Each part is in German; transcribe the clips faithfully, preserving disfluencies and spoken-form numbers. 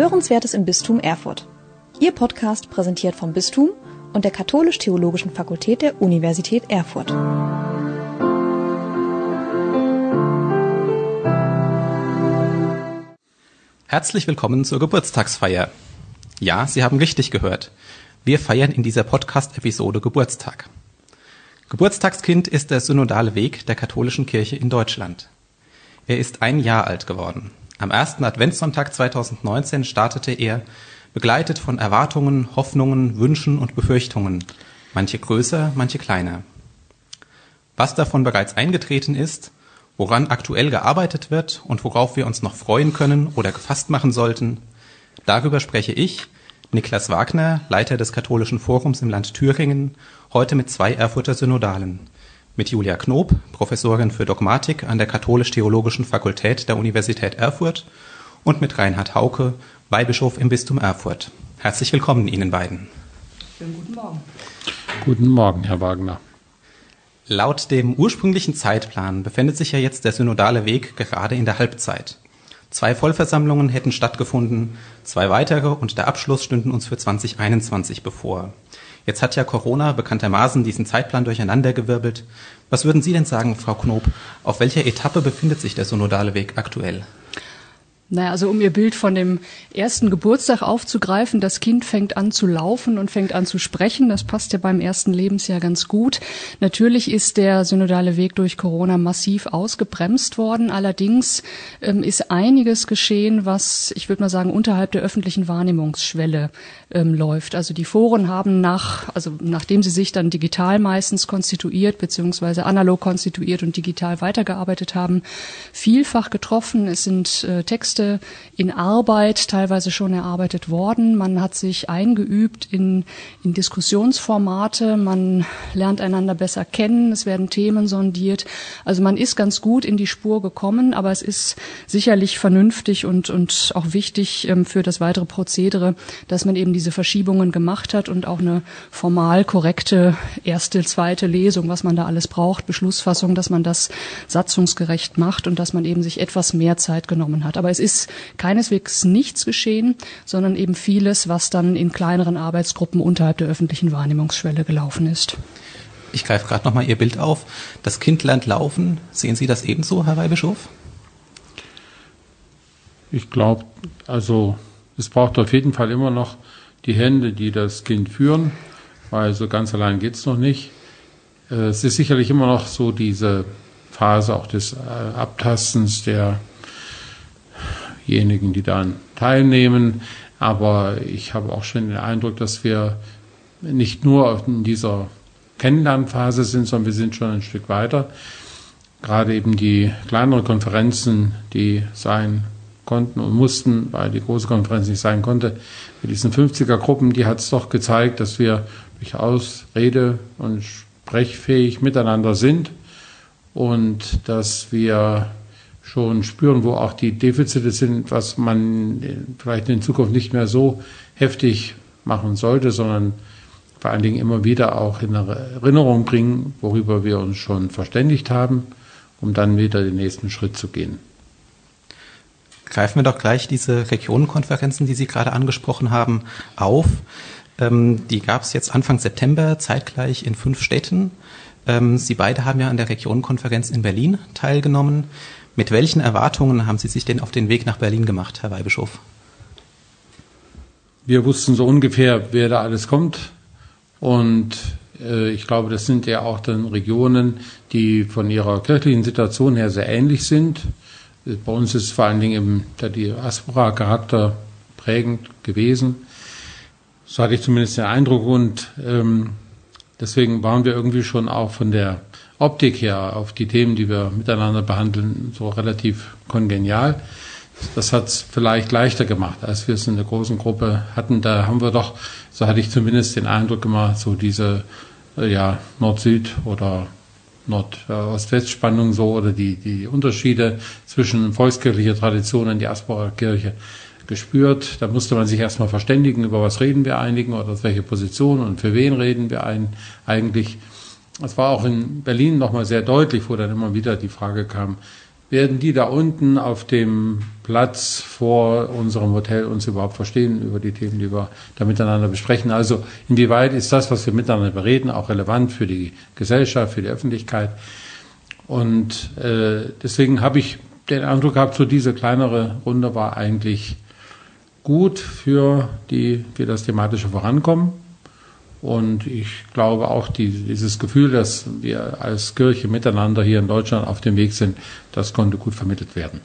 Hörenswertes im Bistum Erfurt. Ihr Podcast präsentiert vom Bistum und der Katholisch-Theologischen Fakultät der Universität Erfurt. Herzlich willkommen zur Geburtstagsfeier. Ja, Sie haben richtig gehört. Wir feiern in dieser Podcast-Episode Geburtstag. Geburtstagskind ist der synodale Weg der katholischen Kirche in Deutschland. Er ist ein Jahr alt geworden. Am ersten Adventssonntag zweitausendneunzehn startete er, begleitet von Erwartungen, Hoffnungen, Wünschen und Befürchtungen, manche größer, manche kleiner. Was davon bereits eingetreten ist, woran aktuell gearbeitet wird und worauf wir uns noch freuen können oder gefasst machen sollten, darüber spreche ich, Niklas Wagner, Leiter des Katholischen Forums im Land Thüringen, heute mit zwei Erfurter Synodalen. Mit Julia Knob, Professorin für Dogmatik an der Katholisch-Theologischen Fakultät der Universität Erfurt, und mit Reinhard Hauke, Weihbischof im Bistum Erfurt. Herzlich willkommen Ihnen beiden. Schönen guten Morgen. Guten Morgen, Herr Wagner. Laut dem ursprünglichen Zeitplan befindet sich ja jetzt der synodale Weg gerade in der Halbzeit. Zwei Vollversammlungen hätten stattgefunden, zwei weitere und der Abschluss stünden uns für zwanzig einundzwanzig bevor. Jetzt hat ja Corona bekanntermaßen diesen Zeitplan durcheinandergewirbelt. Was würden Sie denn sagen, Frau Knob, auf welcher Etappe befindet sich der synodale Weg aktuell? Naja, also um Ihr Bild von dem ersten Geburtstag aufzugreifen, das Kind fängt an zu laufen und fängt an zu sprechen. Das passt ja beim ersten Lebensjahr ganz gut. Natürlich ist der synodale Weg durch Corona massiv ausgebremst worden. Allerdings ähm, ist einiges geschehen, was, ich würde mal sagen, unterhalb der öffentlichen Wahrnehmungsschwelle ähm, läuft. Also die Foren haben nach, also nachdem sie sich dann digital meistens konstituiert, beziehungsweise analog konstituiert und digital weitergearbeitet haben, vielfach getroffen. Es sind äh, Texte in Arbeit teilweise schon erarbeitet worden. Man hat sich eingeübt in, in Diskussionsformate. Man lernt einander besser kennen. Es werden Themen sondiert. Also man ist ganz gut in die Spur gekommen, aber es ist sicherlich vernünftig und, und auch wichtig ähm, für das weitere Prozedere, dass man eben diese Verschiebungen gemacht hat und auch eine formal korrekte erste, zweite Lesung, was man da alles braucht, Beschlussfassung, dass man das satzungsgerecht macht und dass man eben sich etwas mehr Zeit genommen hat. Aber es ist ist keineswegs nichts geschehen, sondern eben vieles, was dann in kleineren Arbeitsgruppen unterhalb der öffentlichen Wahrnehmungsschwelle gelaufen ist. Ich greife gerade nochmal Ihr Bild auf. Das Kind lernt laufen. Sehen Sie das ebenso, Herr Weihbischof? Ich glaube, also es braucht auf jeden Fall immer noch die Hände, die das Kind führen, weil so ganz allein geht es noch nicht. Es ist sicherlich immer noch so diese Phase auch des Abtastens der diejenigen, die daran teilnehmen. Aber ich habe auch schon den Eindruck, dass wir nicht nur in dieser Kennenlernphase sind, sondern wir sind schon ein Stück weiter. Gerade eben die kleineren Konferenzen, die sein konnten und mussten, weil die große Konferenz nicht sein konnte, mit diesen fünfziger-Gruppen, die hat es doch gezeigt, dass wir durchaus rede- und sprechfähig miteinander sind und dass wir schon spüren, wo auch die Defizite sind, was man vielleicht in Zukunft nicht mehr so heftig machen sollte, sondern vor allen Dingen immer wieder auch in Erinnerung bringen, worüber wir uns schon verständigt haben, um dann wieder den nächsten Schritt zu gehen. Greifen wir doch gleich diese Regionenkonferenzen, die Sie gerade angesprochen haben, auf. Ähm, die gab es jetzt Anfang September zeitgleich in fünf Städten. Ähm, Sie beide haben ja an der Regionenkonferenz in Berlin teilgenommen. Mit welchen Erwartungen haben Sie sich denn auf den Weg nach Berlin gemacht, Herr Weihbischof? Wir wussten so ungefähr, wer da alles kommt. Und äh, ich glaube, das sind ja auch dann Regionen, die von ihrer kirchlichen Situation her sehr ähnlich sind. Bei uns ist vor allen Dingen eben der Diaspora-Charakter prägend gewesen. So hatte ich zumindest den Eindruck. Und ähm, deswegen waren wir irgendwie schon auch von der Optik her auf die Themen, die wir miteinander behandeln, so relativ kongenial. Das hat es vielleicht leichter gemacht, als wir es in der großen Gruppe hatten. Da haben wir doch, so hatte ich zumindest den Eindruck gemacht, so diese ja, Nord-Süd- oder Nord-Ost-West-Spannung so oder die, die Unterschiede zwischen volkskirchlicher Tradition und Diaspora-Kirche gespürt. Da musste man sich erstmal verständigen, über was reden wir einigen oder aus welcher Position und für wen reden wir ein, eigentlich. Es war auch in Berlin nochmal sehr deutlich, wo dann immer wieder die Frage kam, werden die da unten auf dem Platz vor unserem Hotel uns überhaupt verstehen über die Themen, die wir da miteinander besprechen. Also inwieweit ist das, was wir miteinander bereden, auch relevant für die Gesellschaft, für die Öffentlichkeit. Und äh, deswegen habe ich den Eindruck gehabt, so diese kleinere Runde war eigentlich gut für, die, für das thematische Vorankommen. Und ich glaube auch, die, dieses Gefühl, dass wir als Kirche miteinander hier in Deutschland auf dem Weg sind, das konnte gut vermittelt werden.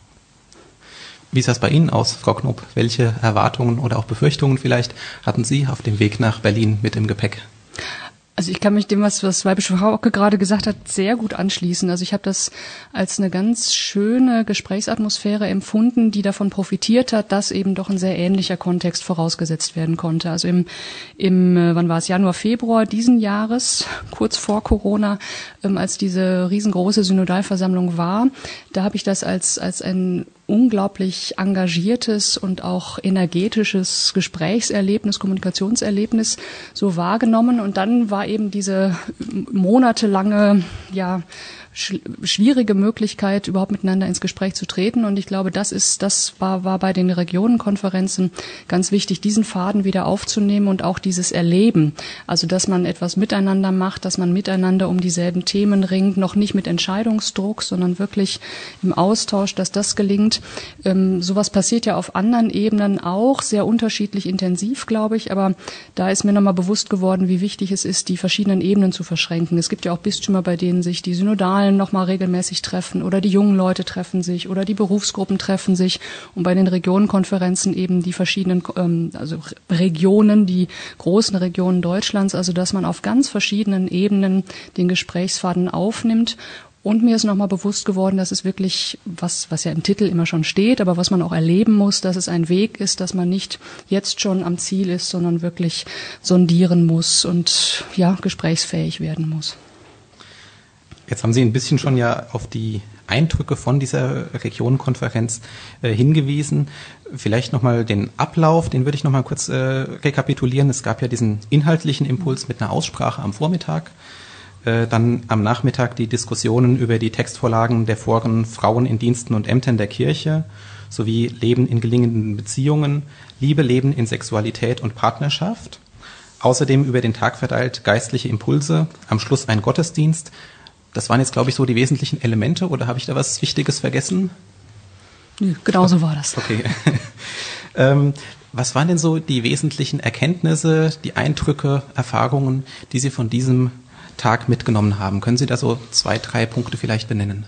Wie sah es bei Ihnen aus, Frau Knob? Welche Erwartungen oder auch Befürchtungen vielleicht hatten Sie auf dem Weg nach Berlin mit im Gepäck? Also ich kann mich dem, was, was Weibische Frau auch gerade gesagt hat, sehr gut anschließen. Also ich habe das als eine ganz schöne Gesprächsatmosphäre empfunden, die davon profitiert hat, dass eben doch ein sehr ähnlicher Kontext vorausgesetzt werden konnte. Also im, im wann war es, Januar, Februar diesen Jahres, kurz vor Corona, ähm, als diese riesengroße Synodalversammlung war, da habe ich das als, als ein unglaublich engagiertes und auch energetisches Gesprächserlebnis, Kommunikationserlebnis so wahrgenommen. Und dann war eben diese monatelange, ja, schwierige Möglichkeit, überhaupt miteinander ins Gespräch zu treten. Und ich glaube, das ist, das war, war bei den Regionenkonferenzen ganz wichtig, diesen Faden wieder aufzunehmen und auch dieses Erleben. Also, dass man etwas miteinander macht, dass man miteinander um dieselben Themen ringt, noch nicht mit Entscheidungsdruck, sondern wirklich im Austausch, dass das gelingt. Ähm, sowas passiert ja auf anderen Ebenen auch, sehr unterschiedlich intensiv, glaube ich. Aber da ist mir nochmal bewusst geworden, wie wichtig es ist, die verschiedenen Ebenen zu verschränken. Es gibt ja auch Bistümer, bei denen sich die Synodalen noch mal regelmäßig treffen oder die jungen Leute treffen sich oder die Berufsgruppen treffen sich und bei den Regionenkonferenzen eben die verschiedenen, ähm, also Regionen, die großen Regionen Deutschlands, also dass man auf ganz verschiedenen Ebenen den Gesprächsfaden aufnimmt. Und mir ist nochmal bewusst geworden, dass es wirklich, was, was ja im Titel immer schon steht, aber was man auch erleben muss, dass es ein Weg ist, dass man nicht jetzt schon am Ziel ist, sondern wirklich sondieren muss und ja, gesprächsfähig werden muss. Jetzt haben Sie ein bisschen schon ja auf die Eindrücke von dieser Regionenkonferenz äh, hingewiesen. Vielleicht nochmal den Ablauf, den würde ich nochmal kurz äh, rekapitulieren. Es gab ja diesen inhaltlichen Impuls mit einer Aussprache am Vormittag. Äh, dann am Nachmittag die Diskussionen über die Textvorlagen der Foren Frauen in Diensten und Ämtern der Kirche sowie Leben in gelingenden Beziehungen, Liebe, Leben in Sexualität und Partnerschaft. Außerdem über den Tag verteilt geistliche Impulse, am Schluss ein Gottesdienst. Das waren jetzt, glaube ich, so die wesentlichen Elemente, oder habe ich da was Wichtiges vergessen? Nö, genau so war das. Okay. ähm, was waren denn so die wesentlichen Erkenntnisse, die Eindrücke, Erfahrungen, die Sie von diesem Tag mitgenommen haben? Können Sie da so zwei, drei Punkte vielleicht benennen?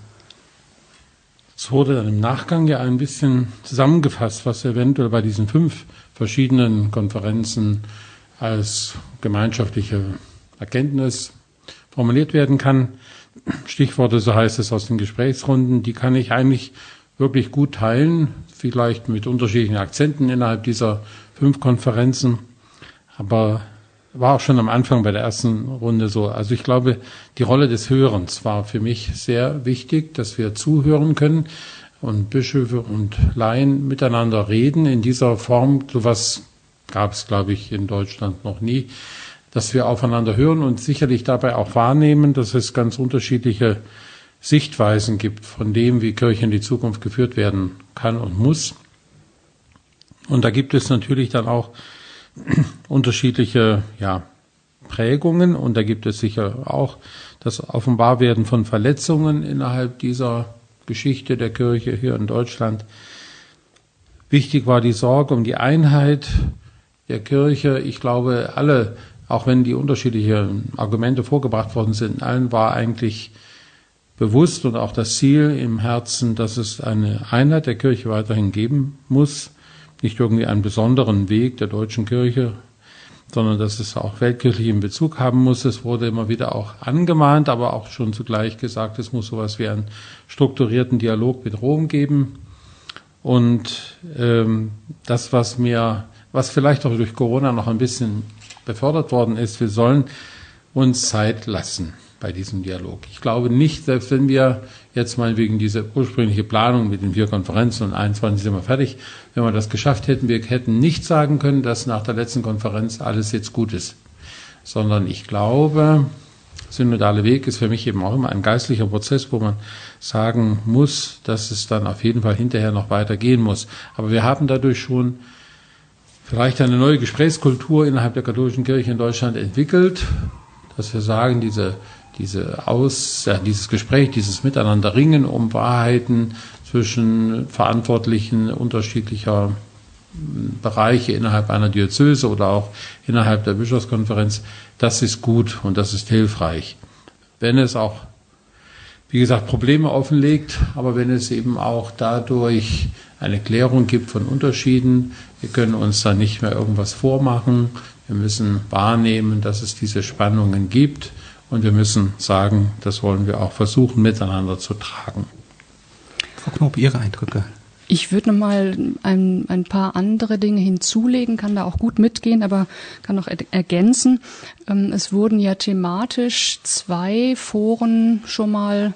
Es wurde dann im Nachgang ja ein bisschen zusammengefasst, was eventuell bei diesen fünf verschiedenen Konferenzen als gemeinschaftliche Erkenntnis formuliert werden kann. Stichworte, so heißt es aus den Gesprächsrunden, die kann ich eigentlich wirklich gut teilen, vielleicht mit unterschiedlichen Akzenten innerhalb dieser fünf Konferenzen, aber war auch schon am Anfang bei der ersten Runde so. Also ich glaube, die Rolle des Hörens war für mich sehr wichtig, dass wir zuhören können und Bischöfe und Laien miteinander reden. In dieser Form, sowas gab es, glaube ich, in Deutschland noch nie, dass wir aufeinander hören und sicherlich dabei auch wahrnehmen, dass es ganz unterschiedliche Sichtweisen gibt von dem, wie Kirche in die Zukunft geführt werden kann und muss. Und da gibt es natürlich dann auch unterschiedliche ja, Prägungen und da gibt es sicher auch das Offenbarwerden von Verletzungen innerhalb dieser Geschichte der Kirche hier in Deutschland. Wichtig war die Sorge um die Einheit der Kirche. Ich glaube, alle, auch wenn die unterschiedlichen Argumente vorgebracht worden sind, allen war eigentlich bewusst und auch das Ziel im Herzen, dass es eine Einheit der Kirche weiterhin geben muss. Nicht irgendwie einen besonderen Weg der deutschen Kirche, sondern dass es auch weltkirchlichen Bezug haben muss. Es wurde immer wieder auch angemahnt, aber auch schon zugleich gesagt, es muss sowas wie einen strukturierten Dialog mit Rom geben. Und ähm, das, was mir, was vielleicht auch durch Corona noch ein bisschen befördert worden ist, wir sollen uns Zeit lassen bei diesem Dialog. Ich glaube nicht, selbst wenn wir jetzt mal wegen dieser ursprüngliche Planung mit den vier Konferenzen und einundzwanzig sind wir fertig, wenn wir das geschafft hätten, wir hätten nicht sagen können, dass nach der letzten Konferenz alles jetzt gut ist, sondern ich glaube, synodale Weg ist für mich eben auch immer ein geistlicher Prozess, wo man sagen muss, dass es dann auf jeden Fall hinterher noch weitergehen muss. Aber wir haben dadurch schon vielleicht eine neue Gesprächskultur innerhalb der katholischen Kirche in Deutschland entwickelt, dass wir sagen, diese, diese Aus, ja, dieses Gespräch, dieses Miteinander ringen um Wahrheiten zwischen Verantwortlichen unterschiedlicher Bereiche innerhalb einer Diözese oder auch innerhalb der Bischofskonferenz, das ist gut und das ist hilfreich. Wenn es auch, wie gesagt, Probleme offenlegt, aber wenn es eben auch dadurch eine Klärung gibt von Unterschieden, wir können uns dann nicht mehr irgendwas vormachen, wir müssen wahrnehmen, dass es diese Spannungen gibt und wir müssen sagen, das wollen wir auch versuchen, miteinander zu tragen. Frau Knob, Ihre Eindrücke? Ich würde noch mal ein, ein paar andere Dinge hinzulegen, kann da auch gut mitgehen, aber kann auch ergänzen. Es wurden ja thematisch zwei Foren schon mal,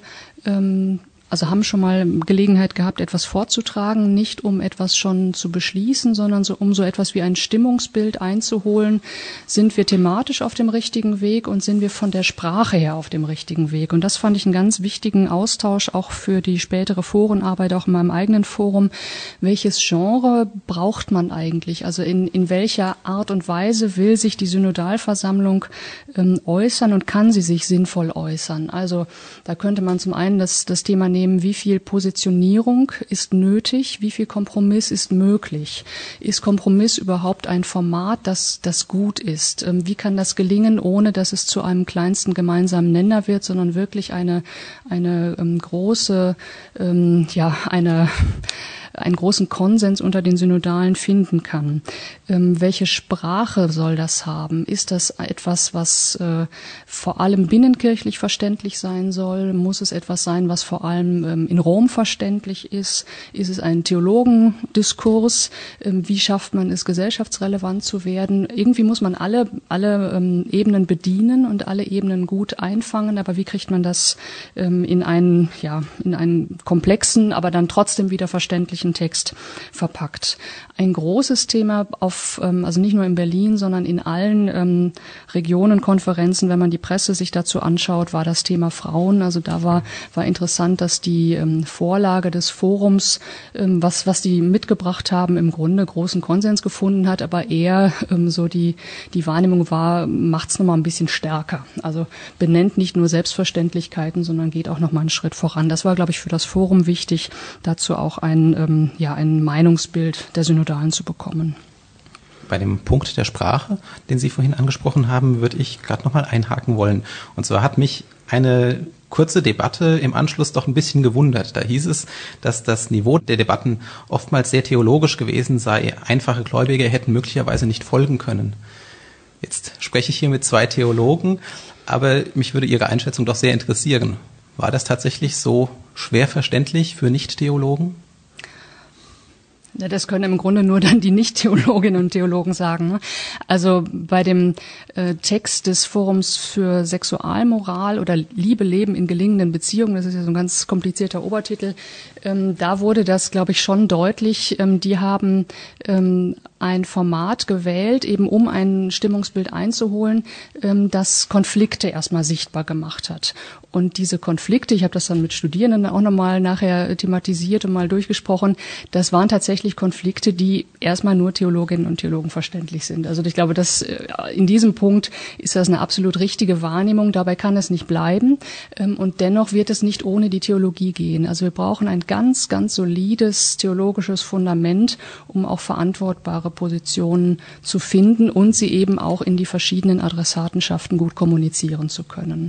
also haben schon mal Gelegenheit gehabt, etwas vorzutragen, nicht um etwas schon zu beschließen, sondern so, um so etwas wie ein Stimmungsbild einzuholen. Sind wir thematisch auf dem richtigen Weg und sind wir von der Sprache her auf dem richtigen Weg? Und das fand ich einen ganz wichtigen Austausch auch für die spätere Forenarbeit, auch in meinem eigenen Forum. Welches Genre braucht man eigentlich? Also in, in welcher Art und Weise will sich die Synodalversammlung ähm, äußern und kann sie sich sinnvoll äußern? Also da könnte man zum einen das, das Thema nehmen, wie viel Positionierung ist nötig, wie viel Kompromiss ist möglich. Ist Kompromiss überhaupt ein Format, das, das gut ist? Wie kann das gelingen, ohne dass es zu einem kleinsten gemeinsamen Nenner wird, sondern wirklich eine, eine ähm, große, ähm, ja, eine einen großen Konsens unter den Synodalen finden kann. Ähm, welche Sprache soll das haben? Ist das etwas, was äh, vor allem binnenkirchlich verständlich sein soll? Muss es etwas sein, was vor allem ähm, in Rom verständlich ist? Ist es ein Theologendiskurs? Ähm, wie schafft man es, gesellschaftsrelevant zu werden? Irgendwie muss man alle, alle ähm, Ebenen bedienen und alle Ebenen gut einfangen, aber wie kriegt man das ähm, in einen, ja, in einen komplexen, aber dann trotzdem wieder verständlichen Text verpackt. Ein großes Thema auf, also nicht nur in Berlin, sondern in allen ähm, Regionen, Konferenzen, wenn man die Presse sich dazu anschaut, war das Thema Frauen. Also da war, war interessant, dass die ähm, Vorlage des Forums, ähm, was, was die mitgebracht haben, im Grunde großen Konsens gefunden hat, aber eher ähm, so die, die Wahrnehmung war, macht es nochmal ein bisschen stärker. Also benennt nicht nur Selbstverständlichkeiten, sondern geht auch nochmal einen Schritt voran. Das war, glaube ich, für das Forum wichtig, dazu auch ein ähm, ja, ein Meinungsbild der Synodalen zu bekommen. Bei dem Punkt der Sprache, den Sie vorhin angesprochen haben, würde ich gerade nochmal einhaken wollen. Und zwar hat mich eine kurze Debatte im Anschluss doch ein bisschen gewundert. Da hieß es, dass das Niveau der Debatten oftmals sehr theologisch gewesen sei. Einfache Gläubige hätten möglicherweise nicht folgen können. Jetzt spreche ich hier mit zwei Theologen, aber mich würde Ihre Einschätzung doch sehr interessieren. War das tatsächlich so schwer verständlich für Nicht-Theologen? Ja, das können im Grunde nur dann die Nicht-Theologinnen und Theologen sagen. Also bei dem äh, Text des Forums für Sexualmoral oder Liebe, Leben in gelingenden Beziehungen, das ist ja so ein ganz komplizierter Obertitel, ähm, da wurde das, glaube ich, schon deutlich. Ähm, die haben ähm, ein Format gewählt, eben um ein Stimmungsbild einzuholen, ähm, das Konflikte erstmal sichtbar gemacht hat. Und diese Konflikte, ich habe das dann mit Studierenden auch nochmal nachher thematisiert und mal durchgesprochen, das waren tatsächlich Konflikte, die erstmal nur Theologinnen und Theologen verständlich sind. Also ich glaube, dass in diesem Punkt ist das eine absolut richtige Wahrnehmung. Dabei kann es nicht bleiben. Und dennoch wird es nicht ohne die Theologie gehen. Also wir brauchen ein ganz, ganz solides theologisches Fundament, um auch verantwortbare Positionen zu finden und sie eben auch in die verschiedenen Adressatenschaften gut kommunizieren zu können.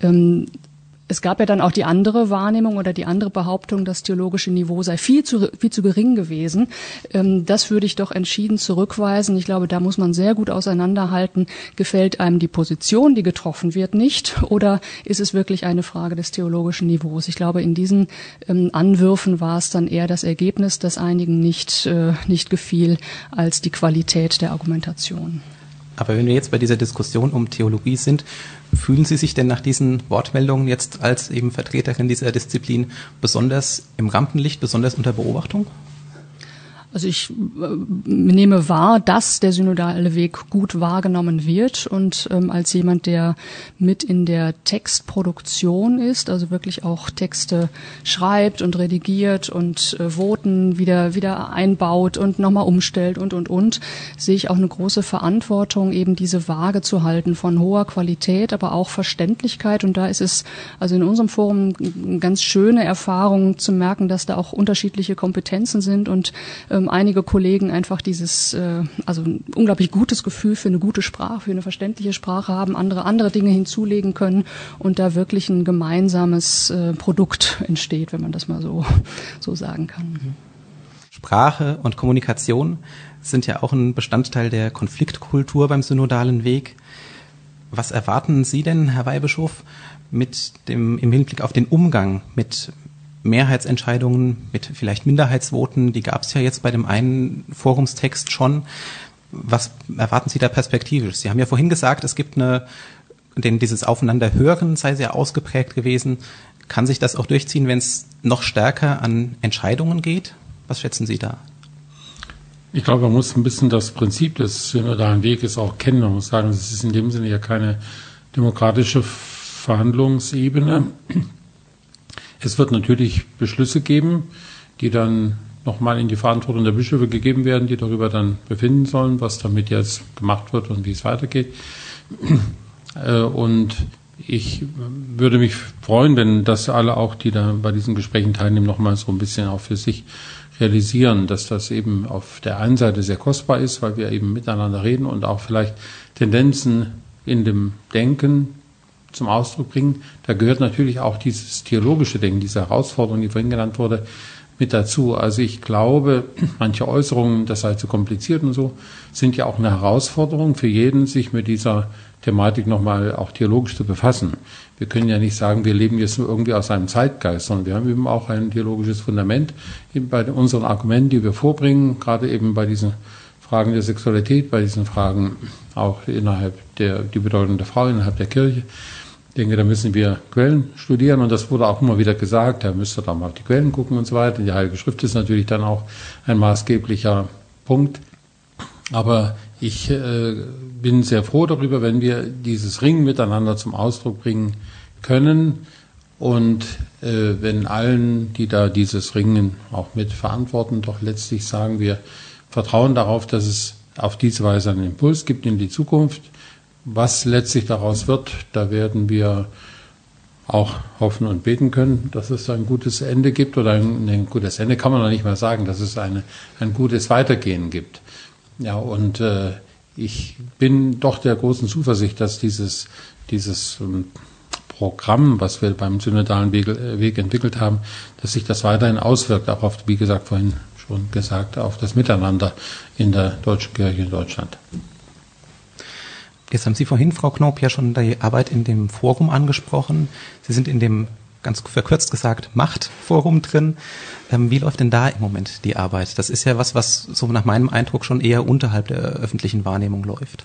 Es gab ja dann auch die andere Wahrnehmung oder die andere Behauptung, das theologische Niveau sei viel zu, viel zu gering gewesen. Das würde ich doch entschieden zurückweisen. Ich glaube, da muss man sehr gut auseinanderhalten. Gefällt einem die Position, die getroffen wird, nicht? Oder ist es wirklich eine Frage des theologischen Niveaus? Ich glaube, in diesen Anwürfen war es dann eher das Ergebnis, das einigen nicht, nicht gefiel, als die Qualität der Argumentation. Aber wenn wir jetzt bei dieser Diskussion um Theologie sind, fühlen Sie sich denn nach diesen Wortmeldungen jetzt als eben Vertreterin dieser Disziplin besonders im Rampenlicht, besonders unter Beobachtung? Also ich äh, nehme wahr, dass der synodale Weg gut wahrgenommen wird und ähm, als jemand, der mit in der Textproduktion ist, also wirklich auch Texte schreibt und redigiert und äh, Voten wieder wieder einbaut und nochmal umstellt und und und, sehe ich auch eine große Verantwortung, eben diese Waage zu halten von hoher Qualität, aber auch Verständlichkeit. Und da ist es also in unserem Forum eine ganz schöne Erfahrung zu merken, dass da auch unterschiedliche Kompetenzen sind und ähm, einige Kollegen einfach dieses, äh, also ein unglaublich gutes Gefühl für eine gute Sprache, für eine verständliche Sprache haben, andere andere Dinge hinzulegen können und da wirklich ein gemeinsames äh, Produkt entsteht, wenn man das mal so so sagen kann. Sprache und Kommunikation sind ja auch ein Bestandteil der Konfliktkultur beim synodalen Weg. Was erwarten Sie denn, Herr Weihbischof, mit dem im Hinblick auf den Umgang mit Mehrheitsentscheidungen, mit vielleicht Minderheitsvoten? Die gab es ja jetzt bei dem einen Forumstext schon. Was erwarten Sie da perspektivisch? Sie haben ja vorhin gesagt, es gibt eine, denn dieses Aufeinanderhören sei sehr ausgeprägt gewesen. Kann sich das auch durchziehen, wenn es noch stärker an Entscheidungen geht? Was schätzen Sie da? Ich glaube, man muss ein bisschen das Prinzip des synodalen Weges auch kennen. Man muss sagen, es ist in dem Sinne ja keine demokratische Verhandlungsebene. Es wird natürlich Beschlüsse geben, die dann nochmal in die Verantwortung der Bischöfe gegeben werden, die darüber dann befinden sollen, was damit jetzt gemacht wird und wie es weitergeht. Und ich würde mich freuen, wenn das alle auch, die da bei diesen Gesprächen teilnehmen, nochmal so ein bisschen auch für sich realisieren, dass das eben auf der einen Seite sehr kostbar ist, weil wir eben miteinander reden und auch vielleicht Tendenzen in dem Denken zum Ausdruck bringen. Da gehört natürlich auch dieses theologische Denken, diese Herausforderung, die vorhin genannt wurde, mit dazu. Also ich glaube, manche Äußerungen, das sei zu kompliziert und so, sind ja auch eine Herausforderung für jeden, sich mit dieser Thematik nochmal auch theologisch zu befassen. Wir können ja nicht sagen, wir leben jetzt nur irgendwie aus einem Zeitgeist, sondern wir haben eben auch ein theologisches Fundament eben bei unseren Argumenten, die wir vorbringen, gerade eben bei diesen Fragen der Sexualität, bei diesen Fragen auch innerhalb der, die Bedeutung der Frau innerhalb der Kirche. Ich denke, da müssen wir Quellen studieren und das wurde auch immer wieder gesagt, da müsst ihr da mal auf die Quellen gucken und so weiter. Die Heilige Schrift ist natürlich dann auch ein maßgeblicher Punkt. Aber ich äh, bin sehr froh darüber, wenn wir dieses Ringen miteinander zum Ausdruck bringen können und äh, wenn allen, die da dieses Ringen auch mit verantworten, doch letztlich sagen, wir vertrauen darauf, dass es auf diese Weise einen Impuls gibt in die Zukunft. Was letztlich daraus wird, da werden wir auch hoffen und beten können, dass es ein gutes Ende gibt oder ein, ein gutes Ende kann man noch nicht mal sagen, dass es eine, ein gutes Weitergehen gibt. Ja, und äh, ich bin doch der großen Zuversicht, dass dieses, dieses ähm, Programm, was wir beim synodalen Weg, äh, Weg entwickelt haben, dass sich das weiterhin auswirkt, auch auf, wie gesagt, vorhin schon gesagt, auf das Miteinander in der deutschen Kirche in Deutschland. Jetzt haben Sie vorhin, Frau Knoop, ja schon die Arbeit in dem Forum angesprochen. Sie sind in dem, ganz verkürzt gesagt, Machtforum drin. Ähm, wie läuft denn da im Moment die Arbeit? Das ist ja was, was so nach meinem Eindruck schon eher unterhalb der öffentlichen Wahrnehmung läuft.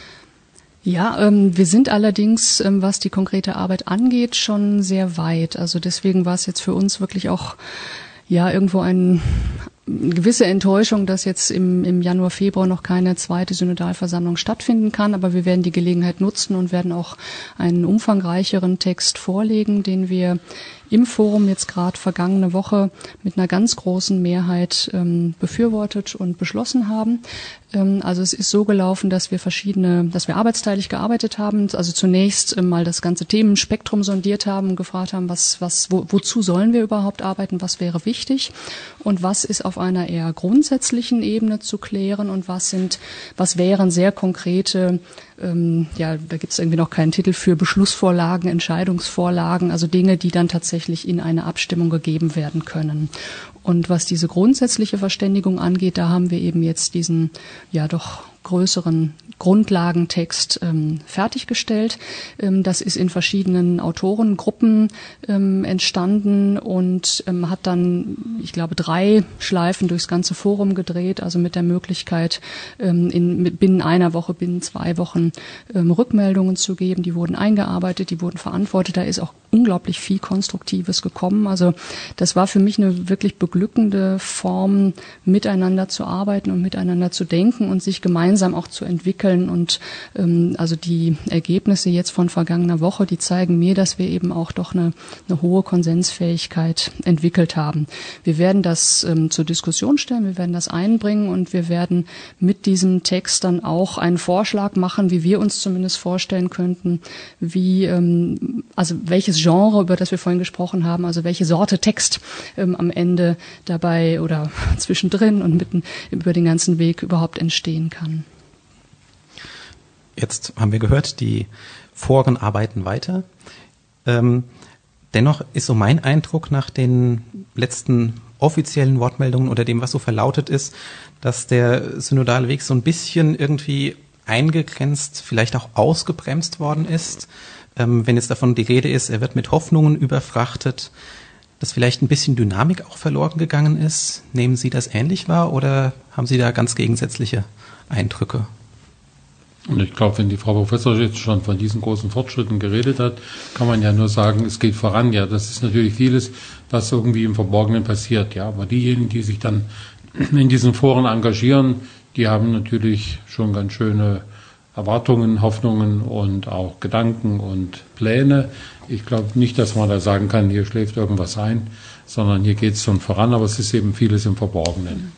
Ja, ähm, wir sind allerdings, ähm, was die konkrete Arbeit angeht, schon sehr weit. Also deswegen war es jetzt für uns wirklich auch ja irgendwo ein eine gewisse Enttäuschung, dass jetzt im, im Januar, Februar noch keine zweite Synodalversammlung stattfinden kann, aber wir werden die Gelegenheit nutzen und werden auch einen umfangreicheren Text vorlegen, den wir im Forum jetzt gerade vergangene Woche mit einer ganz großen Mehrheit ähm, befürwortet und beschlossen haben. Ähm, also es ist so gelaufen, dass wir verschiedene, dass wir arbeitsteilig gearbeitet haben, also zunächst ähm, mal das ganze Themenspektrum sondiert haben und gefragt haben, was, was, wo, wozu sollen wir überhaupt arbeiten, was wäre wichtig und was ist auf einer eher grundsätzlichen Ebene zu klären und was sind, was wären sehr konkrete, ähm, ja, da gibt es irgendwie noch keinen Titel für, Beschlussvorlagen, Entscheidungsvorlagen, also Dinge, die dann tatsächlich in eine Abstimmung gegeben werden können. Und was diese grundsätzliche Verständigung angeht, da haben wir eben jetzt diesen, ja doch größeren Grundlagentext ähm, fertiggestellt. Ähm, das ist in verschiedenen Autorengruppen ähm, entstanden und ähm, hat dann, ich glaube, drei Schleifen durchs ganze Forum gedreht, also mit der Möglichkeit, ähm, in, mit binnen einer Woche, binnen zwei Wochen ähm, Rückmeldungen zu geben. Die wurden eingearbeitet, die wurden verantwortet. Da ist auch unglaublich viel Konstruktives gekommen. Also das war für mich eine wirklich beglückende Form, miteinander zu arbeiten und miteinander zu denken und sich gemeinsam auch zu entwickeln. Und ähm, also die Ergebnisse jetzt von vergangener Woche, die zeigen mir, dass wir eben auch doch eine, eine hohe Konsensfähigkeit entwickelt haben. Wir werden das ähm, zur Diskussion stellen, wir werden das einbringen und wir werden mit diesem Text dann auch einen Vorschlag machen, wie wir uns zumindest vorstellen könnten, wie ähm, also welches Genre, über das wir vorhin gesprochen haben, also welche Sorte Text ähm, am Ende dabei oder zwischendrin und mitten über den ganzen Weg überhaupt entstehen kann. Jetzt haben wir gehört, die Foren arbeiten weiter. Ähm, dennoch ist so mein Eindruck nach den letzten offiziellen Wortmeldungen oder dem, was so verlautet ist, dass der synodale Weg so ein bisschen irgendwie eingegrenzt, vielleicht auch ausgebremst worden ist. Ähm, wenn jetzt davon die Rede ist, er wird mit Hoffnungen überfrachtet, dass vielleicht ein bisschen Dynamik auch verloren gegangen ist. Nehmen Sie das ähnlich wahr oder haben Sie da ganz gegensätzliche Eindrücke? Und ich glaube, wenn die Frau Professor jetzt schon von diesen großen Fortschritten geredet hat, kann man ja nur sagen, es geht voran. Ja, das ist natürlich vieles, was irgendwie im Verborgenen passiert. Ja, aber diejenigen, die sich dann in diesen Foren engagieren, die haben natürlich schon ganz schöne Erwartungen, Hoffnungen und auch Gedanken und Pläne. Ich glaube nicht, dass man da sagen kann, hier schläft irgendwas ein, sondern hier geht es schon voran, aber es ist eben vieles im Verborgenen.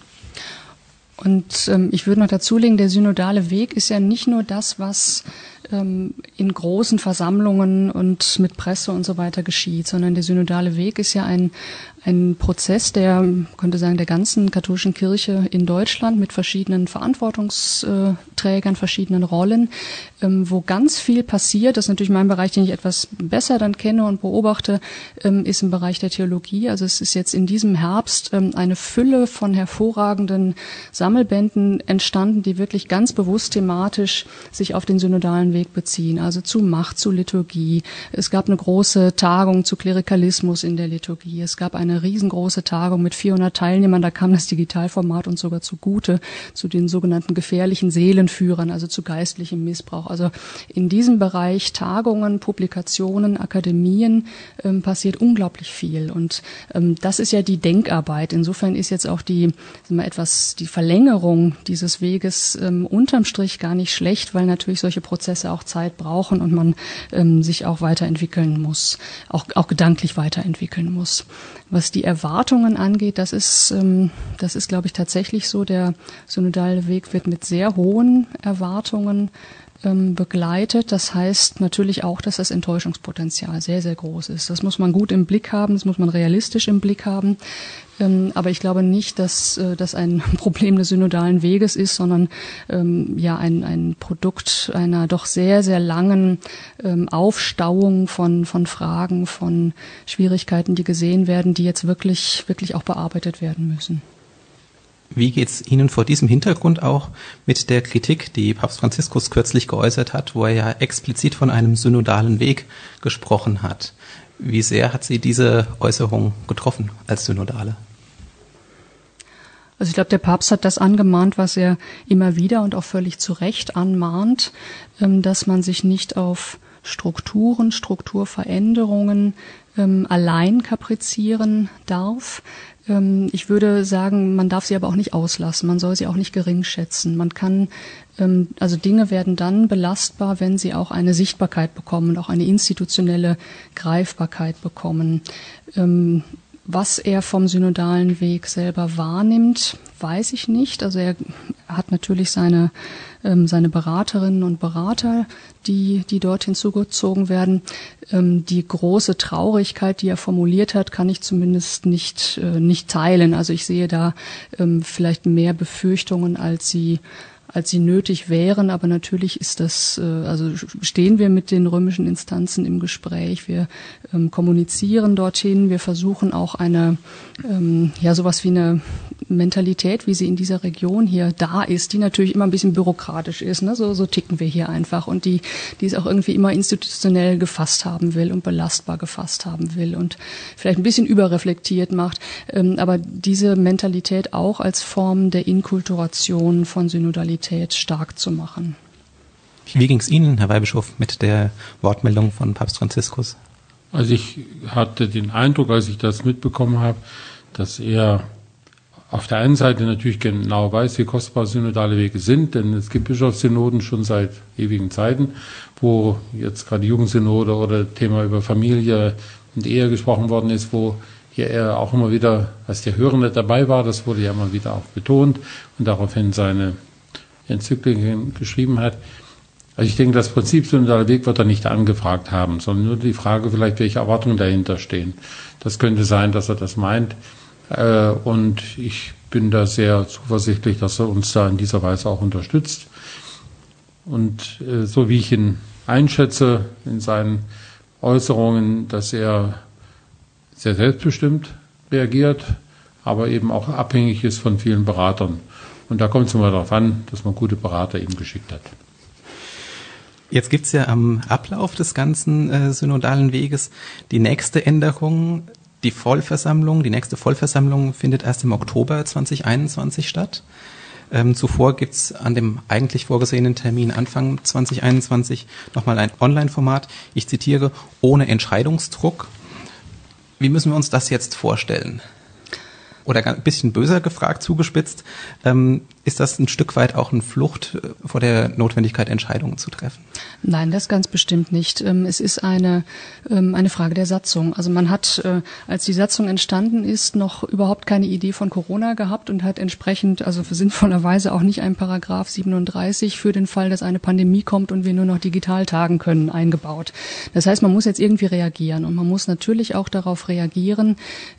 Und ähm, ich würde noch dazulegen, der synodale Weg ist ja nicht nur das, was ähm, in großen Versammlungen und mit Presse und so weiter geschieht, sondern der synodale Weg ist ja ein, ein Prozess, der, könnte sagen, der ganzen katholischen Kirche in Deutschland mit verschiedenen Verantwortungsträgern, verschiedenen Rollen, ähm, wo ganz viel passiert. Das ist natürlich mein Bereich, den ich etwas besser dann kenne und beobachte, ähm, ist im Bereich der Theologie. Also es ist jetzt in diesem Herbst ähm, eine Fülle von hervorragenden Sammelbänden entstanden, die wirklich ganz bewusst thematisch sich auf den synodalen Weg beziehen, also zu Macht, zu Liturgie. Es gab eine große Tagung zu Klerikalismus in der Liturgie. Es gab eine riesengroße Tagung mit vierhundert Teilnehmern, da kam das Digitalformat uns sogar zugute, zu den sogenannten gefährlichen Seelenführern, also zu geistlichem Missbrauch. Also in diesem Bereich Tagungen, Publikationen, Akademien ähm, passiert unglaublich viel und ähm, das ist ja die Denkarbeit. Insofern ist jetzt auch die, sagen wir, etwas die Verlängerung dieses Weges ähm, unterm Strich gar nicht schlecht, weil natürlich solche Prozesse auch Zeit brauchen und man ähm, sich auch weiterentwickeln muss, auch, auch gedanklich weiterentwickeln muss. Was die Erwartungen angeht, das ist, ähm, das ist, glaube ich, tatsächlich so. Der synodale Weg wird mit sehr hohen Erwartungen ähm, begleitet. Das heißt natürlich auch, dass das Enttäuschungspotenzial sehr, sehr groß ist. Das muss man gut im Blick haben, das muss man realistisch im Blick haben. Ähm, aber ich glaube nicht, dass äh, das ein Problem des synodalen Weges ist, sondern ähm, ja ein, ein Produkt einer doch sehr, sehr langen ähm, Aufstauung von, von Fragen, von Schwierigkeiten, die gesehen werden, die jetzt wirklich, wirklich auch bearbeitet werden müssen. Wie geht's Ihnen vor diesem Hintergrund auch mit der Kritik, die Papst Franziskus kürzlich geäußert hat, wo er ja explizit von einem synodalen Weg gesprochen hat? Wie sehr hat Sie diese Äußerung getroffen als Synodale? Also ich glaube, der Papst hat das angemahnt, was er immer wieder und auch völlig zu Recht anmahnt, dass man sich nicht auf Strukturen, Strukturveränderungen ähm, allein kaprizieren darf. Ähm, ich würde sagen, man darf sie aber auch nicht auslassen, man soll sie auch nicht geringschätzen. Man kann, ähm, also Dinge werden dann belastbar, wenn sie auch eine Sichtbarkeit bekommen und auch eine institutionelle Greifbarkeit bekommen. Ähm, Was er vom synodalen Weg selber wahrnimmt, weiß ich nicht. Also er hat natürlich seine ähm, seine Beraterinnen und Berater, die die dort hinzugezogen werden. Ähm, die große Traurigkeit, die er formuliert hat, kann ich zumindest nicht äh, nicht teilen. Also ich sehe da ähm, vielleicht mehr Befürchtungen, als sie als sie nötig wären. Aber natürlich ist das, äh, also stehen wir mit den römischen Instanzen im Gespräch. Wir ähm, kommunizieren dorthin. Wir versuchen auch eine, ähm, ja, sowas wie eine Mentalität, wie sie in dieser Region hier da ist, die natürlich immer ein bisschen bürokratisch ist, ne? So, so ticken wir hier einfach und die, die es auch irgendwie immer institutionell gefasst haben will und belastbar gefasst haben will und vielleicht ein bisschen überreflektiert macht, ähm, aber diese Mentalität auch als Form der Inkulturation von Synodalität stark zu machen. Wie ging es Ihnen, Herr Weihbischof, mit der Wortmeldung von Papst Franziskus? Also ich hatte den Eindruck, als ich das mitbekommen habe, dass er auf der einen Seite natürlich genau weiß, wie kostbar synodale Wege sind, denn es gibt Bischofssynoden schon seit ewigen Zeiten, wo jetzt gerade Jugendsynode oder Thema über Familie und Ehe gesprochen worden ist, wo hier er auch immer wieder als der Hörende dabei war, das wurde ja immer wieder auch betont und daraufhin seine Enzykliken geschrieben hat. Also ich denke, das Prinzip synodaler Weg wird er nicht angefragt haben, sondern nur die Frage vielleicht, welche Erwartungen dahinter stehen. Das könnte sein, dass er das meint. Und ich bin da sehr zuversichtlich, dass er uns da in dieser Weise auch unterstützt. Und so wie ich ihn einschätze in seinen Äußerungen, dass er sehr selbstbestimmt reagiert, aber eben auch abhängig ist von vielen Beratern. Und da kommt es immer darauf an, dass man gute Berater ihm geschickt hat. Jetzt gibt's ja am Ablauf des ganzen äh, synodalen Weges die nächste Änderung. Die Vollversammlung, die nächste Vollversammlung findet erst im Oktober zwanzig einundzwanzig statt. Ähm, zuvor gibt's an dem eigentlich vorgesehenen Termin Anfang zwanzig einundzwanzig nochmal ein Online-Format. Ich zitiere, ohne Entscheidungsdruck. Wie müssen wir uns das jetzt vorstellen? Oder ein bisschen böser gefragt, zugespitzt, ähm, ist das ein Stück weit auch eine Flucht vor der Notwendigkeit, Entscheidungen zu treffen? Nein, das ganz bestimmt nicht. Es ist eine, eine Frage der Satzung. Also man hat, als die Satzung entstanden ist, noch überhaupt keine Idee von Corona gehabt und hat entsprechend, also sinnvollerweise auch nicht einen Paragraph siebenunddreißig für den Fall, dass eine Pandemie kommt und wir nur noch digital tagen können, eingebaut. Das heißt, man muss jetzt irgendwie reagieren und man muss natürlich auch darauf reagieren,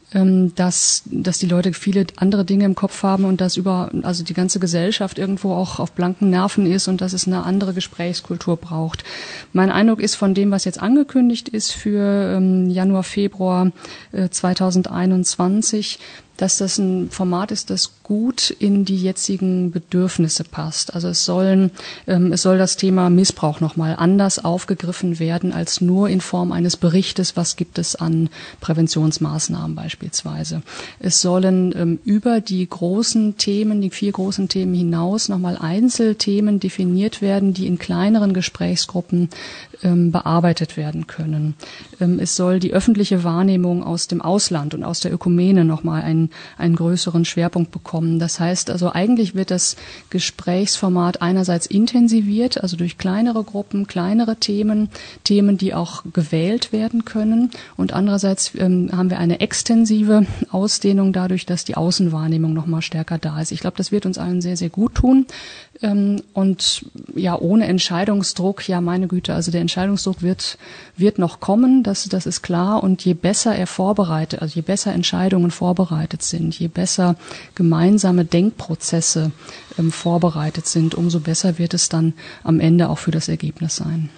dass, dass die Leute viele andere Dinge im Kopf haben und dass über, also die ganze Gesellschaft irgendwo auch auf blanken Nerven ist und dass es eine andere Gesprächskultur braucht. Mein Eindruck ist von dem, was jetzt angekündigt ist für ähm, Januar, Februar äh, zwanzig einundzwanzig, dass das ein Format ist, das gut in die jetzigen Bedürfnisse passt. Also es sollen, ähm, es soll das Thema Missbrauch nochmal anders aufgegriffen werden als nur in Form eines Berichtes, was gibt es an Präventionsmaßnahmen beispielsweise. Es sollen ähm, über die großen Themen, die vier großen Themen hinaus nochmal Einzelthemen definiert werden, die in kleineren Gesprächsgruppen ähm, bearbeitet werden können. Ähm, es soll die öffentliche Wahrnehmung aus dem Ausland und aus der Ökumene nochmal einen, einen größeren Schwerpunkt bekommen. Das heißt also, eigentlich wird das Gesprächsformat einerseits intensiviert, also durch kleinere Gruppen, kleinere Themen, Themen, die auch gewählt werden können. Und andererseits ähm, haben wir eine extensive Ausdehnung dadurch, dass die Außenwahrnehmung nochmal stärker da ist. Ich glaube, das wird uns allen sehr, sehr gut tun. Ähm, und ja, ohne Entscheidungsdruck, ja, meine Güte, also der Entscheidungsdruck wird, wird noch kommen, das, das ist klar. Und je besser er vorbereitet, also je besser Entscheidungen vorbereitet sind, je besser gemeinsame Denkprozesse ähm, vorbereitet sind, umso besser wird es dann am Ende auch für das Ergebnis sein.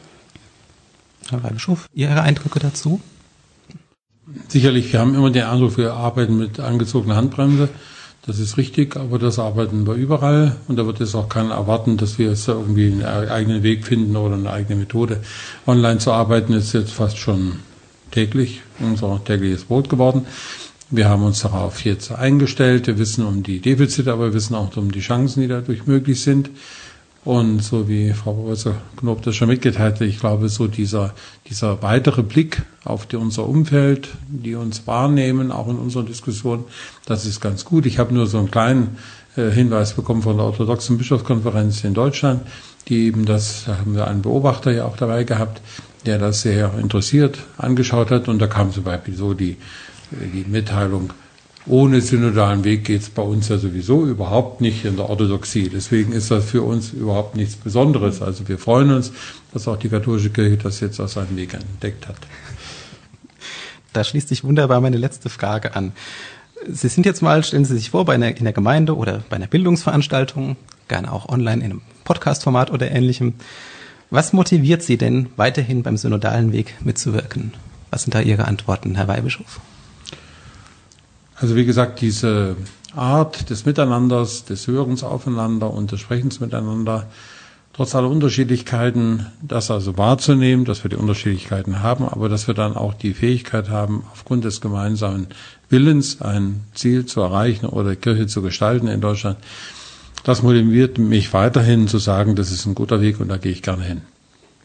Herr Weihbischof, Ihre Eindrücke dazu? Sicherlich, wir haben immer den Eindruck, wir arbeiten mit angezogener Handbremse. Das ist richtig, aber das arbeiten wir überall und da wird es auch keiner erwarten, dass wir jetzt irgendwie einen eigenen Weg finden oder eine eigene Methode. Online zu arbeiten ist jetzt fast schon täglich unser tägliches Brot geworden. Wir haben uns darauf jetzt eingestellt. Wir wissen um die Defizite, aber wir wissen auch um die Chancen, die dadurch möglich sind. Und so wie Frau Professor Knob das schon mitgeteilt hat, ich glaube, so dieser, dieser weitere Blick auf die, unser Umfeld, die uns wahrnehmen, auch in unseren Diskussionen, das ist ganz gut. Ich habe nur so einen kleinen äh, Hinweis bekommen von der orthodoxen Bischofskonferenz in Deutschland, die eben das, da haben wir einen Beobachter ja auch dabei gehabt, der das sehr interessiert angeschaut hat. Und da kam zum Beispiel so die, die Mitteilung, ohne synodalen Weg geht es bei uns ja sowieso überhaupt nicht in der Orthodoxie. Deswegen ist das für uns überhaupt nichts Besonderes. Also wir freuen uns, dass auch die katholische Kirche das jetzt aus seinem Weg entdeckt hat. Da schließt sich wunderbar meine letzte Frage an. Sie sind jetzt mal, stellen Sie sich vor, bei einer, in der Gemeinde oder bei einer Bildungsveranstaltung, gerne auch online in einem Podcast-Format oder ähnlichem. Was motiviert Sie denn, weiterhin beim synodalen Weg mitzuwirken? Was sind da Ihre Antworten, Herr Weihbischof? Also wie gesagt, diese Art des Miteinanders, des Hörens aufeinander und des Sprechens miteinander, trotz aller Unterschiedlichkeiten, das also wahrzunehmen, dass wir die Unterschiedlichkeiten haben, aber dass wir dann auch die Fähigkeit haben, aufgrund des gemeinsamen Willens ein Ziel zu erreichen oder Kirche zu gestalten in Deutschland. Das motiviert mich weiterhin zu sagen, das ist ein guter Weg und da gehe ich gerne hin.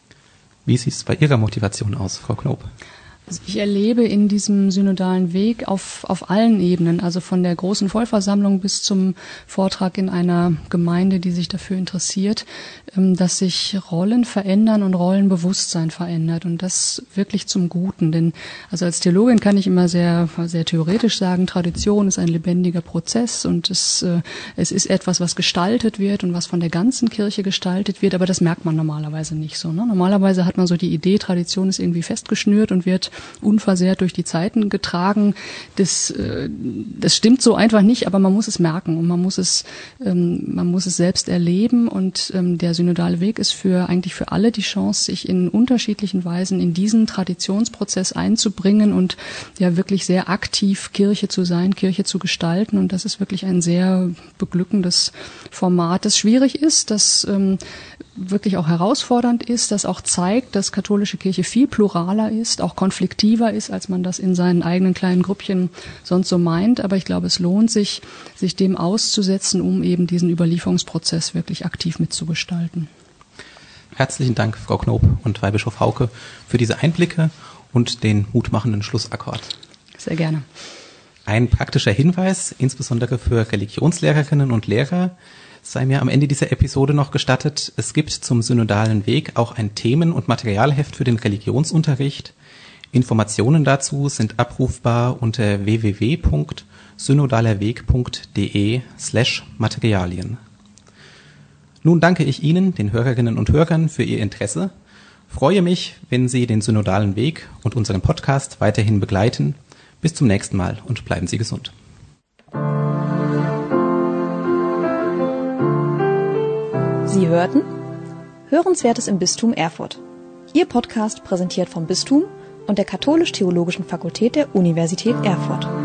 Wie sieht es bei Ihrer Motivation aus, Frau Knob? Also ich erlebe in diesem synodalen Weg auf, auf allen Ebenen, also von der großen Vollversammlung bis zum Vortrag in einer Gemeinde, die sich dafür interessiert, dass sich Rollen verändern und Rollenbewusstsein verändert und das wirklich zum Guten. Denn also als Theologin kann ich immer sehr, sehr theoretisch sagen, Tradition ist ein lebendiger Prozess und es, es ist etwas, was gestaltet wird und was von der ganzen Kirche gestaltet wird, aber das merkt man normalerweise nicht so. Ne? Normalerweise hat man so die Idee, Tradition ist irgendwie festgeschnürt und wird unversehrt durch die Zeiten getragen. Das, das stimmt so einfach nicht, aber man muss es merken und man muss es, man muss es selbst erleben und der synodale Weg ist für eigentlich für alle die Chance, sich in unterschiedlichen Weisen in diesen Traditionsprozess einzubringen und ja wirklich sehr aktiv Kirche zu sein, Kirche zu gestalten und das ist wirklich ein sehr beglückendes Format, das schwierig ist, das ähm, wirklich auch herausfordernd ist, das auch zeigt, dass katholische Kirche viel pluraler ist, auch konfliktiver ist, als man das in seinen eigenen kleinen Grüppchen sonst so meint. Aber ich glaube, es lohnt sich, sich dem auszusetzen, um eben diesen Überlieferungsprozess wirklich aktiv mitzugestalten. Herzlichen Dank, Frau Knob und Weihbischof Hauke, für diese Einblicke und den mutmachenden Schlussakkord. Sehr gerne. Ein praktischer Hinweis, insbesondere für Religionslehrerinnen und Lehrer, sei mir am Ende dieser Episode noch gestattet, es gibt zum synodalen Weg auch ein Themen- und Materialheft für den Religionsunterricht. Informationen dazu sind abrufbar unter w w w punkt synodalerweg punkt d e slash Materialien. Nun danke ich Ihnen, den Hörerinnen und Hörern, für Ihr Interesse. Freue mich, wenn Sie den synodalen Weg und unseren Podcast weiterhin begleiten. Bis zum nächsten Mal und bleiben Sie gesund. Sie hörten Hörenswertes im Bistum Erfurt. Ihr Podcast präsentiert vom Bistum und der Katholisch-Theologischen Fakultät der Universität Erfurt.